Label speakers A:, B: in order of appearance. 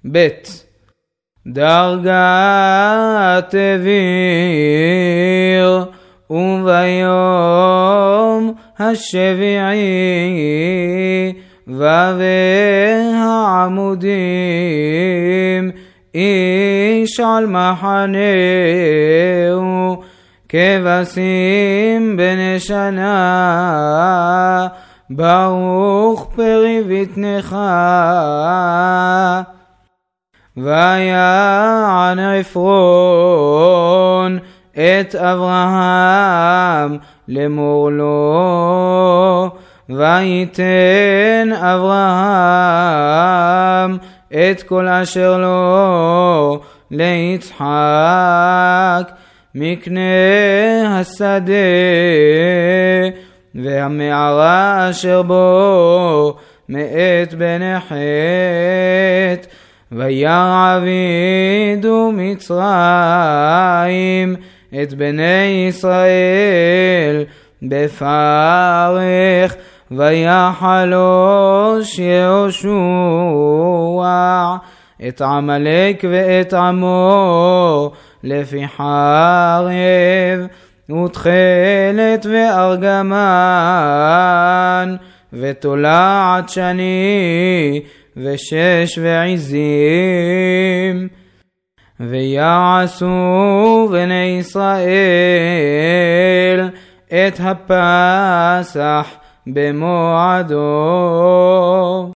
A: בית דרגת העביר וביום השביעי והעמודים איש על מחנהו כבשים בני שנה ברוך פרי בטנך ויען עפרון את אברהם לאמור לו ויתן אברהם את כל אשר לו ליצחק מקנה השדה והמערה אשר בו מאת בני חת ויעבידו מצרים את בני ישראל בפרך ויחלוש יהושע את עמלק ואת עמו לפי חרב ותכלת וארגמן ותולעת שני ושש ועזים ויעשו בני ישראל את הפסח במועדו.